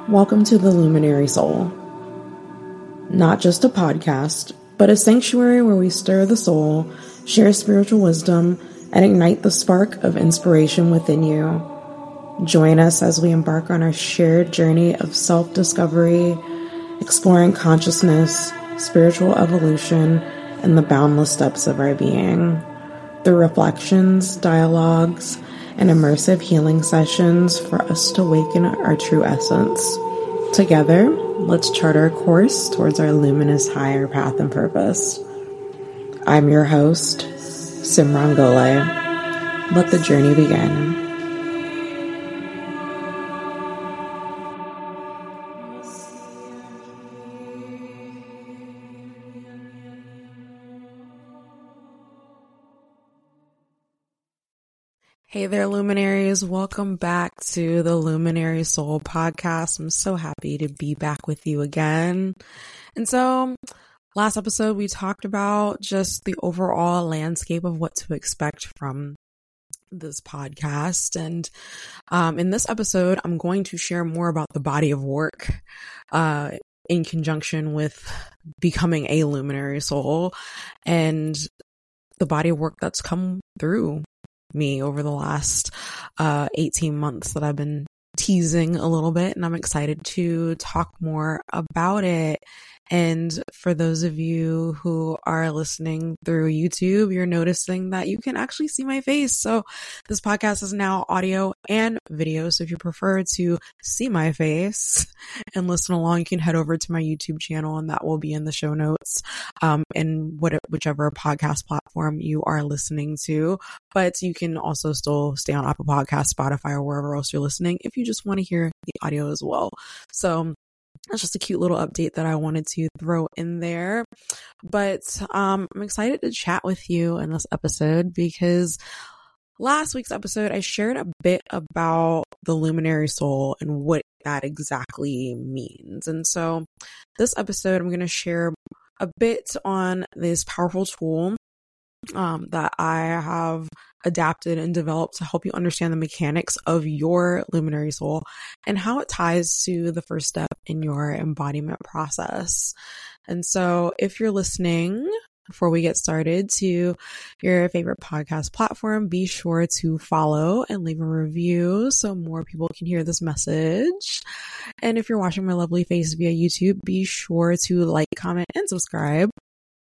Welcome to the Luminary Soul. Not just a podcast, but a sanctuary where we stir the soul, share spiritual wisdom, and ignite the spark of inspiration within you. Join us as we embark on our shared journey of self-discovery, exploring consciousness, spiritual evolution, and the boundless depths of our being. Through reflections, dialogues, and immersive healing sessions for us to awaken our true essence. Together, let's chart our course towards our luminous higher path and purpose. I'm your host, Simran Golay. Let the journey begin. Hey there, luminaries. Welcome back to the Luminary Soul podcast. I'm so happy to be back with you again. And so last episode, we talked about just the overall landscape of what to expect from this podcast. And in this episode, I'm going to share more about the body of work in conjunction with becoming a luminary soul and the body of work that's come through me over the last 18 months that I've been teasing a little bit, and I'm excited to talk more about it. And for those of you who are listening through YouTube, you're noticing that you can actually see my face. So this podcast is now audio and video. So if you prefer to see my face and listen along, you can head over to my YouTube channel, and that will be in the show notes, and whichever podcast platform you are listening to. But you can also still stay on Apple Podcasts, Spotify, or wherever else you're listening if you just want to hear the audio as well. So that's just a cute little update that I wanted to throw in there. But I'm excited to chat with you in this episode because last week's episode, I shared a bit about the luminary soul and what that exactly means. And so this episode, I'm going to share a bit on this powerful tool that I have adapted and developed to help you understand the mechanics of your luminary soul and how it ties to the first step in your embodiment process. And so if you're listening, before we get started, to your favorite podcast platform, be sure to follow and leave a review so more people can hear this message. And if you're watching my lovely face via YouTube, be sure to like, comment, and subscribe.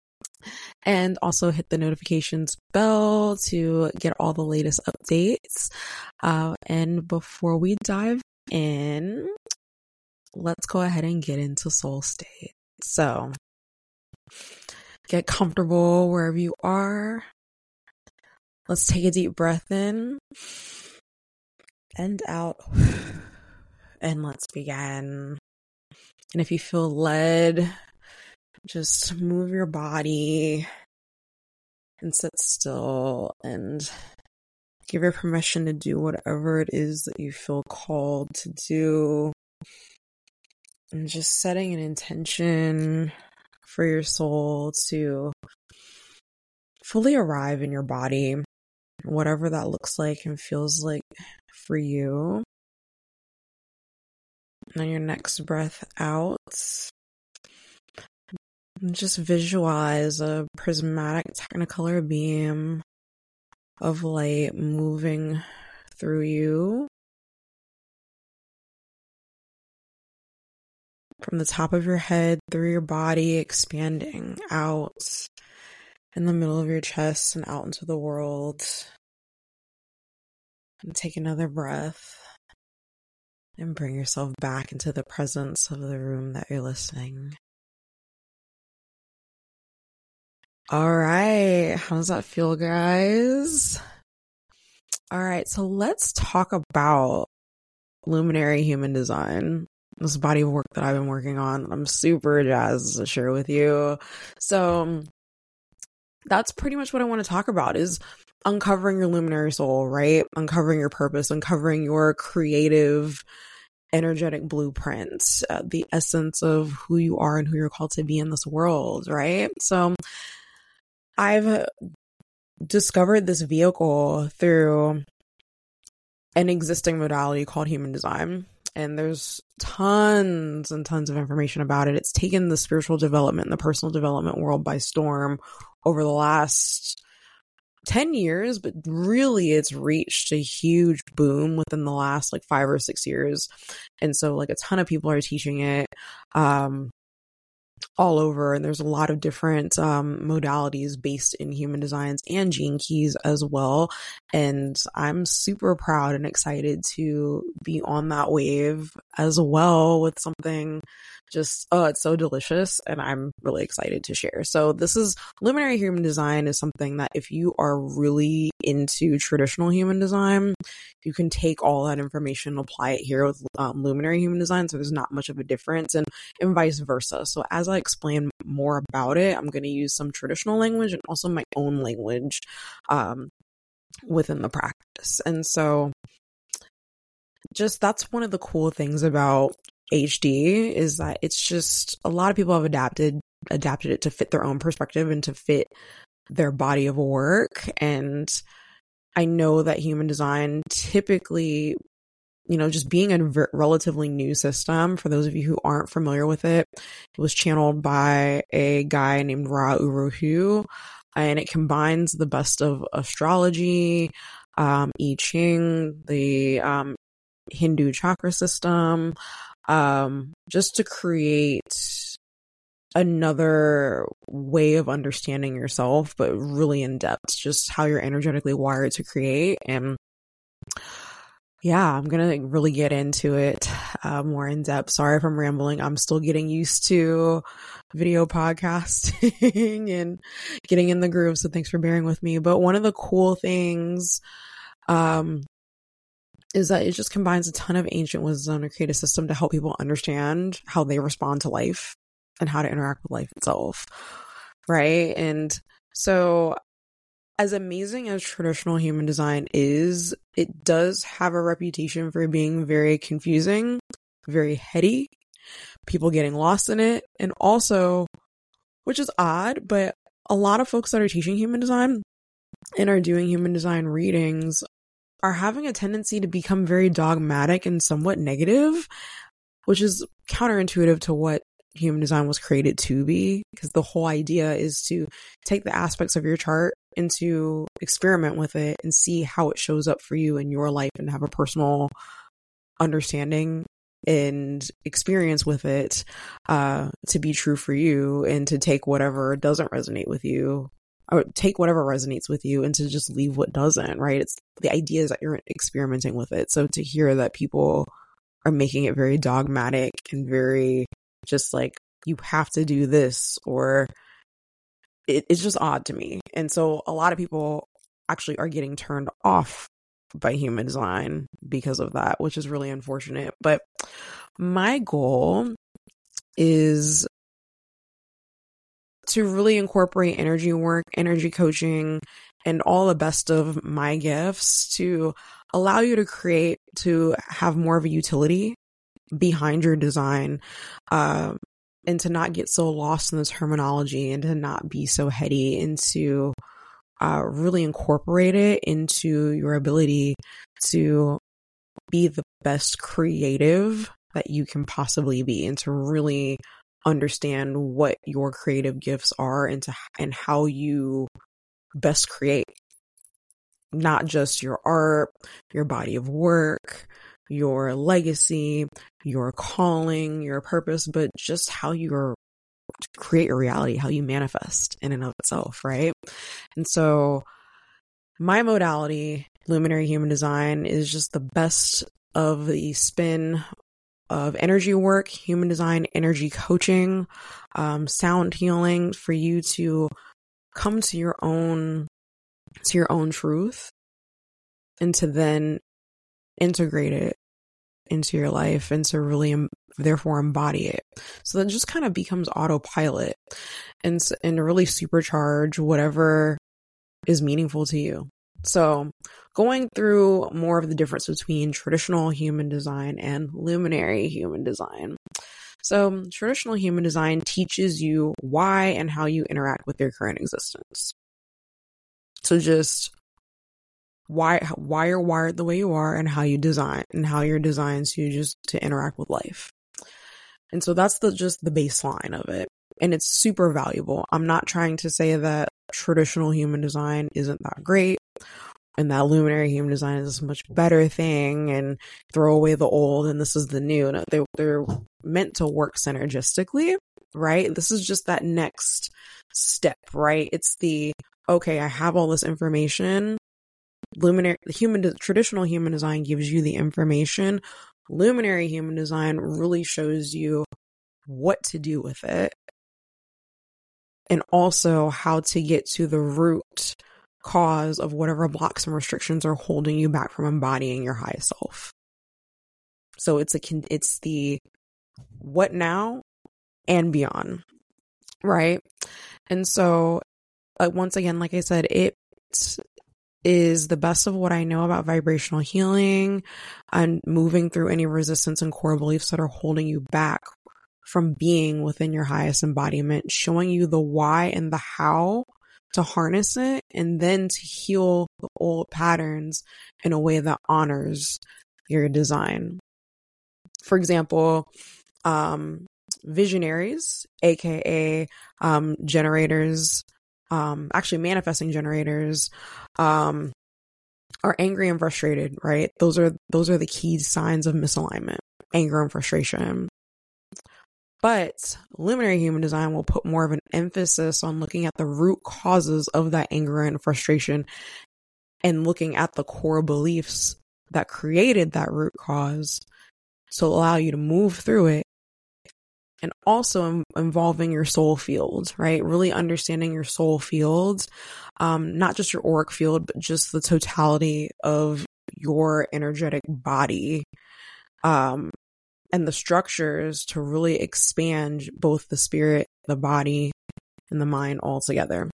And also hit the notifications bell to get all the latest updates. And before we dive in, let's go ahead and get into soul state. So get comfortable wherever you are. Let's take a deep breath in and out. And let's begin. And if you feel led, just move your body and sit still and give your permission to do whatever it is that you feel called to do. And just setting an intention for your soul to fully arrive in your body, whatever that looks like and feels like for you. And on your next breath out, just visualize a prismatic technicolor beam of light moving through you from the top of your head through your body, expanding out in the middle of your chest and out into the world. And take another breath and bring yourself back into the presence of the room that you're listening. All right. How does that feel, guys? All right. So let's talk about luminary human design, this body of work that I've been working on. I'm super jazzed to share with you. So that's pretty much what I want to talk about, is uncovering your luminary soul, right? Uncovering your purpose, uncovering your creative, energetic blueprint, the essence of who you are and who you're called to be in this world, right? So I've discovered this vehicle through an existing modality called human design. and there's tons and tons of information about it. It's taken the spiritual development and the personal development world by storm over the last 10 years, but really it's reached a huge boom within the last like 5 or 6 years. And so like a ton of people are teaching it all over, and there's a lot of different modalities based in human designs and gene keys as well. And I'm super proud and excited to be on that wave as well with something just, it's so delicious, and I'm really excited to share. So this is Luminary Human Design is something that if you are really into traditional human design, you can take all that information and apply it here with Luminary Human Design. So there's not much of a difference, and vice versa. So as I explain more about it, I'm going to use some traditional language and also my own language within the practice. And so just that's one of the cool things about HD is that it's just a lot of people have adapted it to fit their own perspective and to fit their body of work. And I know that human design typically, just being a relatively new system, for those of you who aren't familiar with it, it was channeled by a guy named Ra Uru Hu, and it combines the best of astrology, I Ching, the Hindu chakra system, just to create another way of understanding yourself, but really in depth, just how you're energetically wired to create. And yeah, I'm going to really get into it more in depth. Sorry if I'm rambling. I'm still getting used to video podcasting and getting in the groove. So thanks for bearing with me. But one of the cool things is that it just combines a ton of ancient wisdom to create a system to help people understand how they respond to life and how to interact with life itself. Right. And so as amazing as traditional human design is, it does have a reputation for being very confusing, very heady, people getting lost in it. And also, which is odd, but a lot of folks that are teaching human design and are doing human design readings are having a tendency to become very dogmatic and somewhat negative, which is counterintuitive to what human design was created to be, because the whole idea is to take the aspects of your chart and to experiment with it and see how it shows up for you in your life and have a personal understanding and experience with it to be true for you, and to take whatever doesn't resonate with you, or take whatever resonates with you and to just leave what doesn't, right? It's the idea is that you're experimenting with it. So to hear that people are making it very dogmatic and very just like, you have to do this, or it's just odd to me. And so a lot of people actually are getting turned off by human design because of that, which is really unfortunate. But my goal is to really incorporate energy work, energy coaching, and all the best of my gifts to allow you to create, to have more of a utility behind your design, and to not get so lost in the terminology, and to not be so heady, and to really incorporate it into your ability to be the best creative that you can possibly be, and to really understand what your creative gifts are, and how you best create, not just your art, your body of work, your legacy, your calling, your purpose, but just how you create your reality, how you manifest in and of itself, right? And so my modality, Luminary Human Design, is just the best of the spin of energy work, human design, energy coaching, sound healing, for you to come to your own truth, and to then integrate it into your life, and to really therefore embody it. So that just kind of becomes autopilot, and to really supercharge whatever is meaningful to you. So going through more of the difference between traditional human design and luminary human design. So traditional human design teaches you why and how you interact with your current existence. So just why you're wired the way you are and how you design and how you're designed to interact with life. And so that's just the baseline of it. And it's super valuable. I'm not trying to say that traditional human design isn't that great and that luminary human design is a much better thing and throw away the old and this is the new. No, they're meant to work synergistically, right? This is just that next step, right? It's okay, I have all this information. Traditional human design gives you the information. Luminary human design really shows you what to do with it and also how to get to the root cause of whatever blocks and restrictions are holding you back from embodying your highest self. So it's the what now and beyond, right? And so once again, like I said, it is the best of what I know about vibrational healing and moving through any resistance and core beliefs that are holding you back from being within your highest embodiment, showing you the why and the how to harness it, and then to heal the old patterns in a way that honors your design. For example, visionaries, aka generators, actually manifesting generators, are angry and frustrated, right? Those are the key signs of misalignment, anger and frustration. But luminary human design will put more of an emphasis on looking at the root causes of that anger and frustration and looking at the core beliefs that created that root cause to allow you to move through it. And also involving your soul fields, right? Really understanding your soul fields, not just your auric field, but just the totality of your energetic body, and the structures to really expand both the spirit, the body, and the mind all together.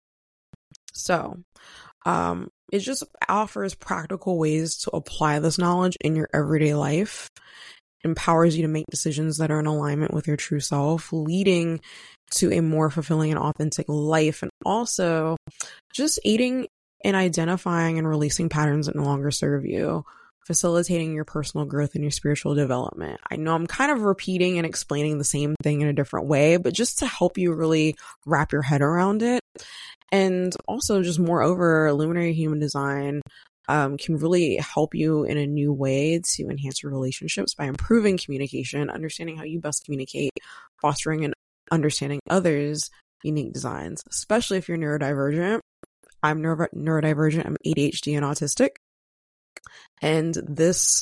So, it just offers practical ways to apply this knowledge in your everyday life. Empowers you to make decisions that are in alignment with your true self, leading to a more fulfilling and authentic life, and also just aiding in identifying and releasing patterns that no longer serve you, facilitating your personal growth and your spiritual development. I know I'm kind of repeating and explaining the same thing in a different way, but just to help you really wrap your head around it. And also just moreover, luminary human design can really help you in a new way to enhance your relationships by improving communication, understanding how you best communicate, fostering and understanding others' unique designs, especially if you're neurodivergent. I'm neurodivergent, I'm ADHD and autistic. And this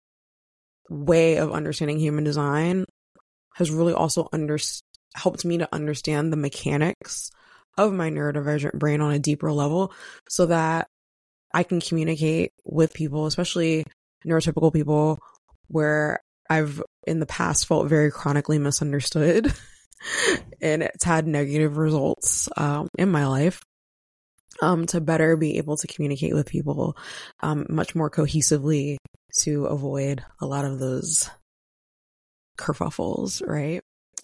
way of understanding human design has really also helped me to understand the mechanics of my neurodivergent brain on a deeper level so that I can communicate with people, especially neurotypical people, where I've in the past felt very chronically misunderstood and it's had negative results in my life, to better be able to communicate with people much more cohesively to avoid a lot of those kerfuffles, right?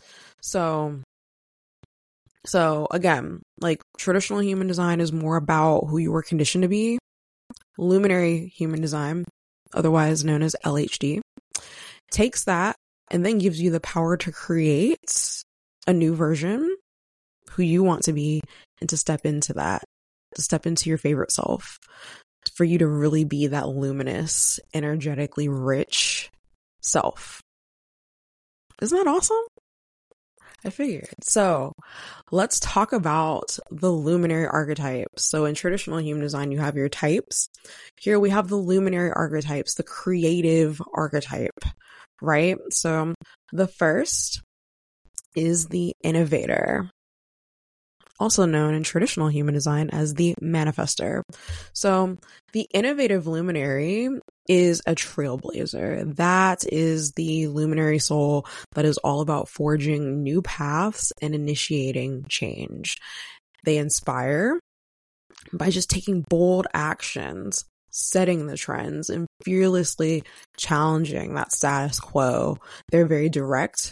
So again, like traditional human design is more about who you were conditioned to be. Luminary human design, otherwise known as LHD, takes that and then gives you the power to create a new version, who you want to be, and to step into that, to step into your favorite self, for you to really be that luminous, energetically rich self. Isn't that awesome? I figured. So let's talk about the luminary archetypes. So in traditional human design, you have your types. Here we have the luminary archetypes, the creative archetype, right? So the first is the innovator, also known in traditional human design as the manifester. So the innovative luminary is a trailblazer. That is the luminary soul that is all about forging new paths and initiating change. They inspire by just taking bold actions, setting the trends, and fearlessly challenging that status quo. They're very direct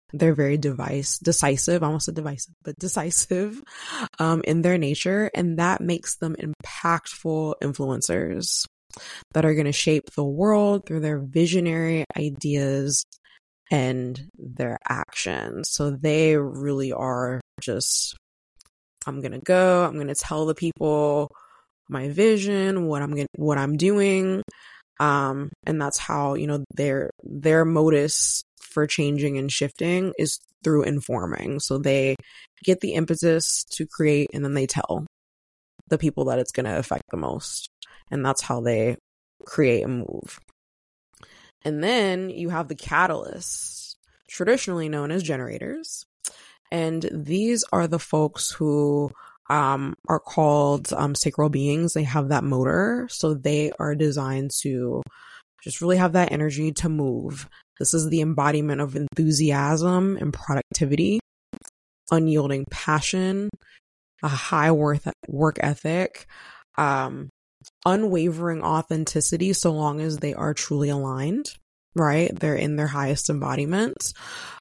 They're very decisive, I almost said divisive, but decisive in their nature. And that makes them impactful influencers that are going to shape the world through their visionary ideas and their actions. So they really are just, I'm going to tell the people my vision, what I'm doing. And that's how, their modus for changing and shifting is through informing. So they get the impetus to create, and then they tell the people that it's going to affect the most. And that's how they create and move. And then you have the catalysts, traditionally known as generators. And these are the folks who are called sacral beings. They have that motor. So they are designed to just really have that energy to move. This is the embodiment of enthusiasm and productivity, unyielding passion, a high work ethic, unwavering authenticity so long as they are truly aligned, right? They're in their highest embodiment.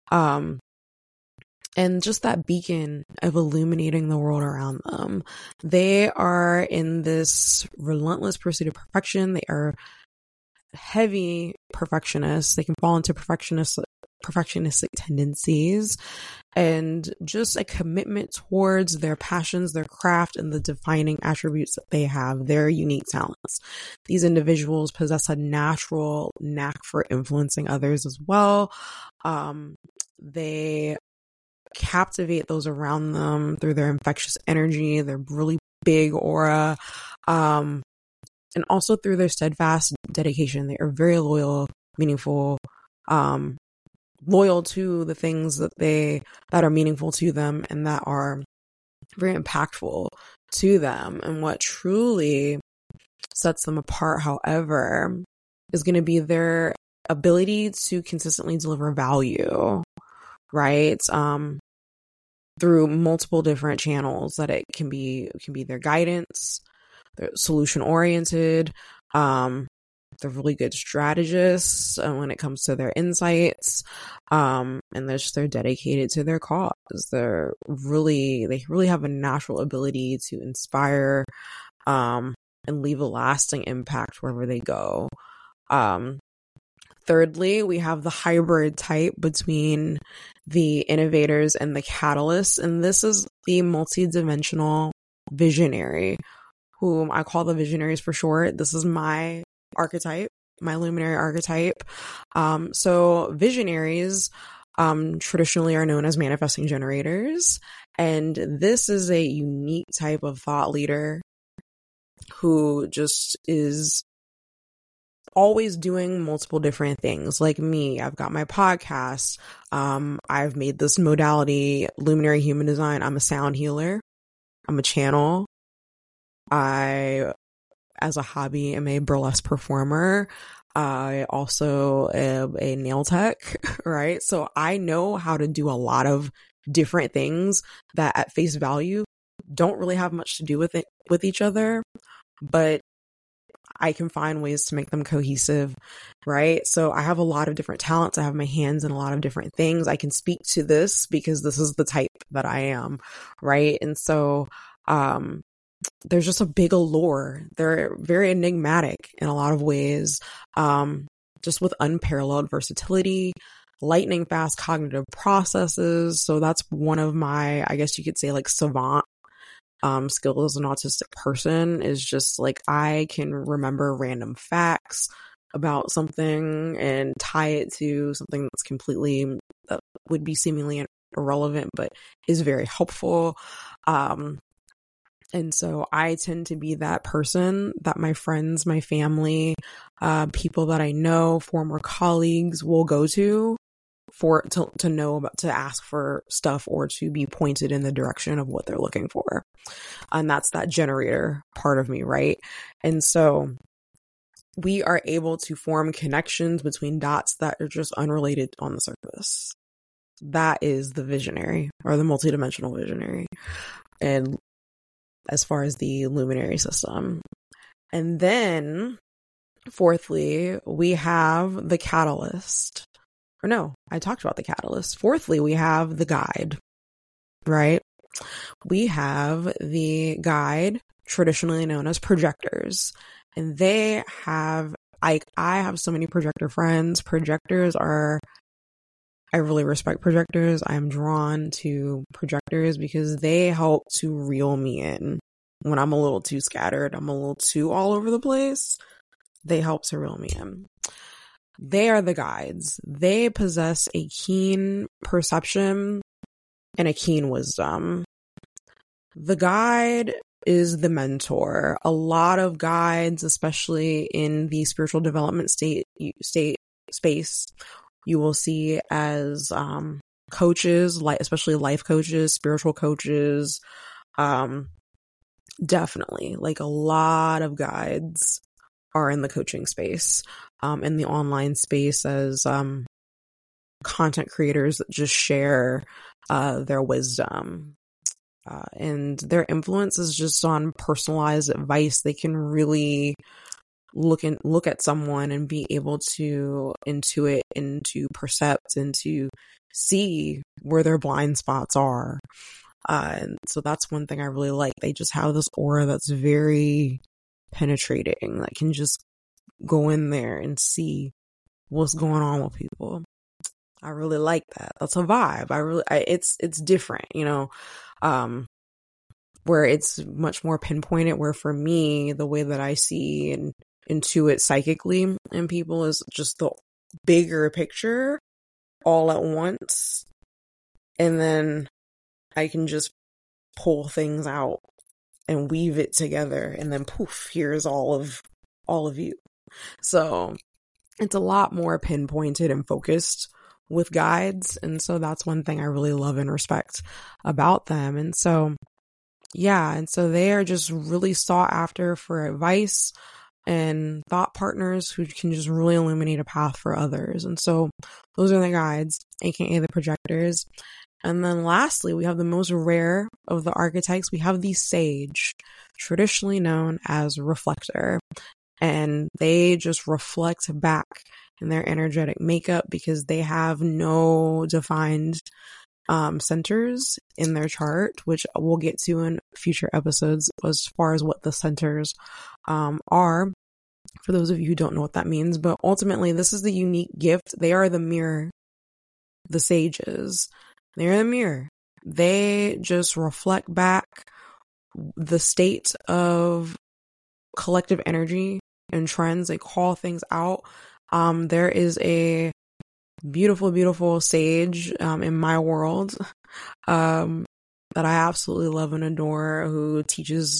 And just that beacon of illuminating the world around them. They are in this relentless pursuit of perfection. They are heavy perfectionists. They can fall into perfectionistic tendencies, and just a commitment towards their passions, their craft, and the defining attributes that they have, their unique talents. These individuals possess a natural knack for influencing others as well. They captivate those around them through their infectious energy, their really big aura, and also through their steadfast dedication. They are very loyal, meaningful, loyal to the things that are meaningful to them and that are very impactful to them. And what truly sets them apart, however, is going to be their ability to consistently deliver value, right? Through multiple different channels. That it can be their guidance, they're solution oriented, they're really good strategists when it comes to their insights, and they're dedicated to their cause. They really have a natural ability to inspire, and leave a lasting impact wherever they go. Thirdly, we have the hybrid type between the innovators and the catalysts, and this is the multidimensional visionary, whom I call the visionaries for short. This is my archetype, my luminary archetype. So visionaries traditionally are known as manifesting generators, and this is a unique type of thought leader who just is always doing multiple different things. Like me, I've got my podcast. I've made this modality, Luminary Human Design. I'm a sound healer. I'm a channel. I, as a hobby, am a burlesque performer. I also am a nail tech, right? So I know how to do a lot of different things that at face value don't really have much to do with each other, but I can find ways to make them cohesive, right? So I have a lot of different talents. I have my hands in a lot of different things. I can speak to this because this is the type that I am, right? And so there's just a big allure. They're very enigmatic in a lot of ways, just with unparalleled versatility, lightning fast cognitive processes. So that's one of my, I guess you could say, like, savant skills as an autistic person, is just like I can remember random facts about something and tie it to something that's completely that would be seemingly irrelevant but is very helpful. And so I tend to be that person that my friends, my family, people that I know, former colleagues will go to to know about, to ask for stuff or to be pointed in the direction of what they're looking for. And that's that generator part of me, right? And so we are able to form connections between dots that are just unrelated on the surface. That is the visionary, or the multidimensional visionary. And as far as the luminary system. And then fourthly, we have the catalyst. or no, I talked about the catalyst. Fourthly, we have the guide, right? We have the guide, traditionally known as projectors, and they have, I have so many projector friends. I really respect projectors. I'm drawn to projectors because they help to reel me in when I'm a little too scattered. I'm a little too all over the place. They help to reel me in. They are the guides. They possess a keen perception and a keen wisdom. The guide is the mentor. A lot of guides, especially in the spiritual development space, you will see as coaches, like especially life coaches, spiritual coaches. Definitely, like a lot of guides are in the coaching space, in the online space as content creators that just share their wisdom. And their influence is just on personalized advice. They can really look at someone and be able to intuit and to percept and to see where their blind spots are. And so that's one thing I really like. They just have this aura that's very penetrating, that can just go in there and see what's going on with people. I really like that. That's a vibe. It's different, where it's much more pinpointed, where for me, the way that I see and intuit psychically in people is just the bigger picture all at once. And then I can just pull things out and weave it together, and then poof, here's all of you. So it's a lot more pinpointed and focused with guides. And so that's one thing I really love and respect about them. And so, yeah. And so they are just really sought after for advice and thought partners who can just really illuminate a path for others. And so those are the guides, aka the projectors. And then lastly, we have the most rare of the archetypes. We have the sage, traditionally known as reflector. And they just reflect back in their energetic makeup because they have no defined centers in their chart, which we'll get to in future episodes as far as what the centers are, for those of you who don't know what that means. But ultimately, this is the unique gift. They are the mirror, the sages. They're the mirror. They just reflect back the state of collective energy and trends. They call things out. There is a beautiful, beautiful sage in my world that I absolutely love and adore, who teaches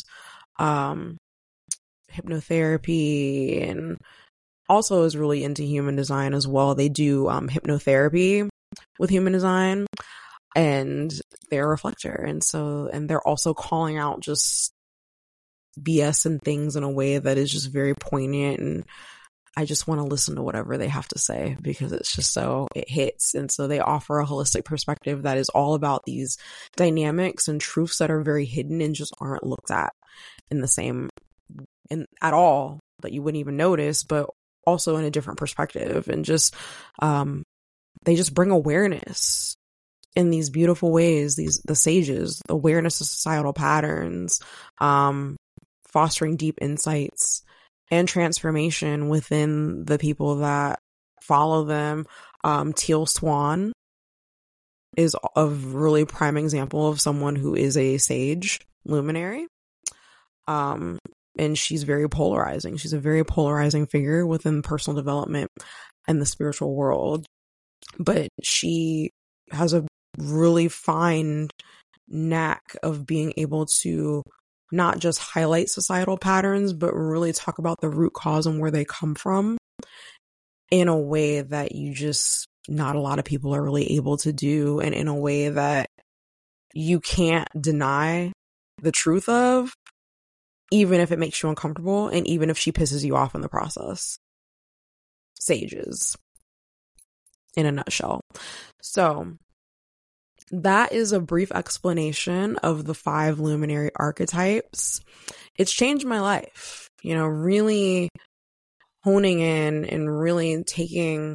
hypnotherapy and also is really into human design as well. They do hypnotherapy with human design, and they're a reflector. And they're also calling out just BS and things in a way that is just very poignant, and I just want to listen to whatever they have to say because it's just it hits. And so they offer a holistic perspective that is all about these dynamics and truths that are very hidden and just aren't looked at in the same at all, that you wouldn't even notice, but also in a different perspective. And just they just bring awareness in these beautiful ways. The sages, awareness of societal patterns, fostering deep insights and transformation within the people that follow them. Teal Swan is a really prime example of someone who is a sage luminary. And she's very polarizing. She's a very polarizing figure within personal development and the spiritual world. But she has a really fine knack of being able to not just highlight societal patterns, but really talk about the root cause and where they come from in a way that not a lot of people are really able to do, and in a way that you can't deny the truth of, even if it makes you uncomfortable and even if she pisses you off in the process. Sages, in a nutshell. So that is a brief explanation of the 5 luminary archetypes. It's changed my life, really honing in and really taking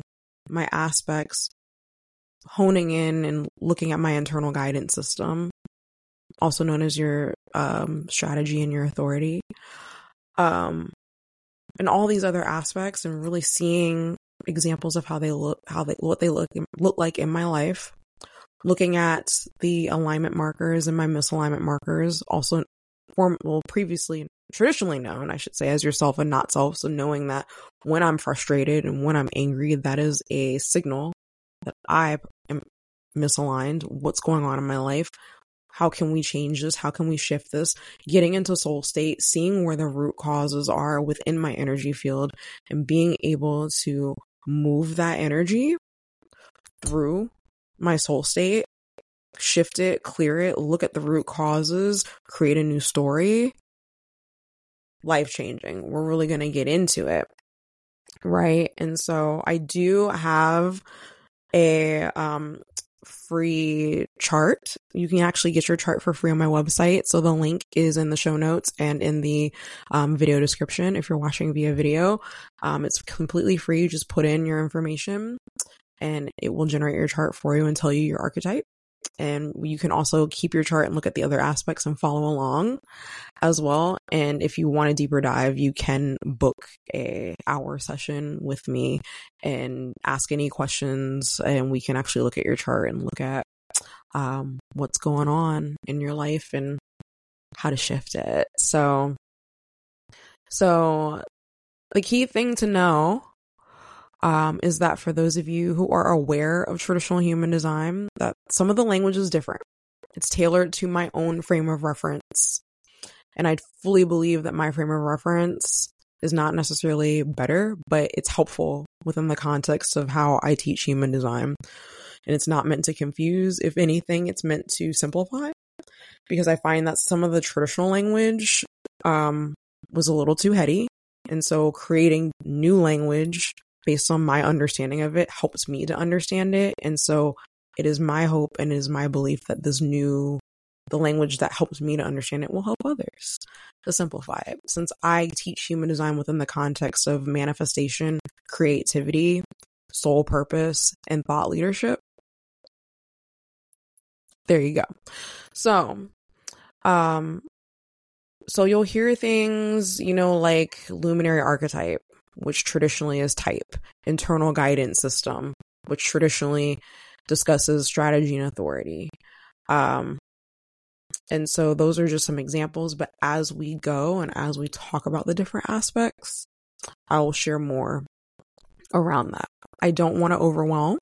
my aspects, honing in and looking at my internal guidance system, also known as your strategy and your authority, and all these other aspects, and really seeing examples of how they look, what they look like in my life, looking at the alignment markers and my misalignment markers, also previously traditionally known, I should say, as yourself and not self. So knowing that when I'm frustrated and when I'm angry, that is a signal that I am misaligned. What's going on in my life? How can we change this? How can we shift this? Getting into soul state, seeing where the root causes are within my energy field, and being able to move that energy through my soul state, shift it, clear it, look at the root causes, create a new story. Life-changing. We're really going to get into it, right? And so I do have a free chart. You can actually get your chart for free on my website. So the link is in the show notes and in the video description. If you're watching via video, it's completely free. You just put in your information and it will generate your chart for you and tell you your archetype. And you can also keep your chart and look at the other aspects and follow along as well. And if you want a deeper dive, you can book a hour session with me and ask any questions, and we can actually look at your chart and look at what's going on in your life and how to shift it. So the key thing to know is that for those of you who are aware of traditional human design, that some of the language is different. It's tailored to my own frame of reference. And I fully believe that my frame of reference is not necessarily better, but it's helpful within the context of how I teach human design. And it's not meant to confuse. If anything, it's meant to simplify, because I find that some of the traditional language was a little too heady. And so creating new language based on my understanding of it helps me to understand it. And so it is my hope and it is my belief that the language that helps me to understand it will help others to simplify it. Since I teach human design within the context of manifestation, creativity, soul purpose, and thought leadership. There you go. So you'll hear things, like luminary archetype, which traditionally is type, internal guidance system, which traditionally discusses strategy and authority. And so those are just some examples, but as we go and as we talk about the different aspects, I will share more around that. I don't want to overwhelm.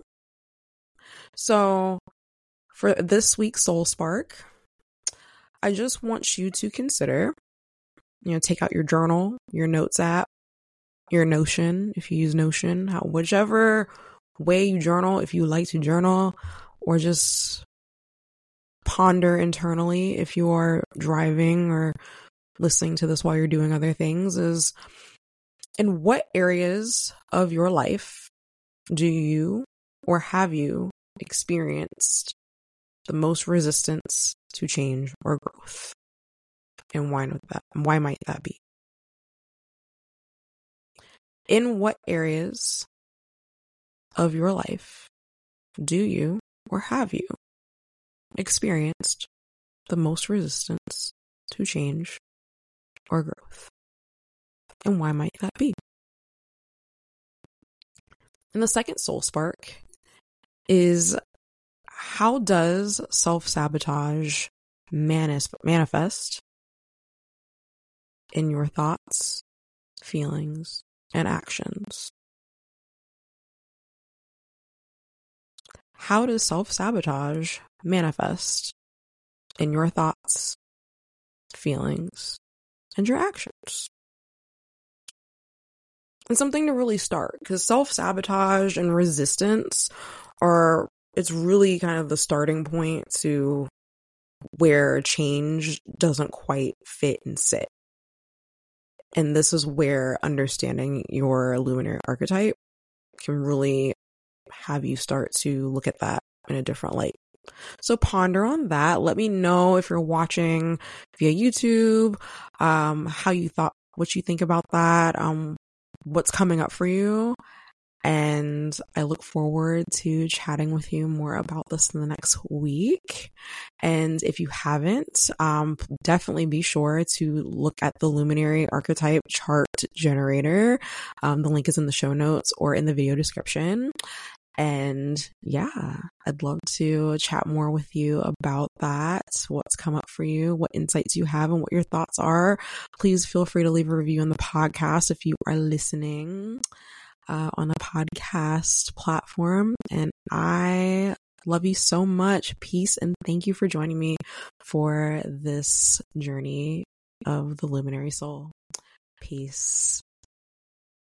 So for this week's Soul Spark, I just want you to consider, take out your journal, your notes app, your Notion, if you use Notion, whichever way you journal, if you like to journal, or just ponder internally if you are driving or listening to this while you're doing other things, is in what areas of your life do you or have you experienced the most resistance to change or growth? And why might that be? In what areas of your life do you or have you experienced the most resistance to change or growth? And why might that be? And the second soul spark is, how does self-sabotage manifest in your thoughts, feelings, and actions? How does self-sabotage manifest in your thoughts, feelings, and your actions? And something to really start, because self-sabotage and resistance it's really kind of the starting point to where change doesn't quite fit and sit. And this is where understanding your luminary archetype can really have you start to look at that in a different light. So ponder on that. Let me know if you're watching via YouTube, what you think about that, what's coming up for you. And I look forward to chatting with you more about this in the next week. And if you haven't, definitely be sure to look at the Luminary Archetype Chart Generator. The link is in the show notes or in the video description. And yeah, I'd love to chat more with you about that, what's come up for you, what insights you have, and what your thoughts are. Please feel free to leave a review on the podcast if you are listening on a podcast platform. And I love you so much. Peace, and thank you for joining me for this journey of the Luminary Soul. Peace.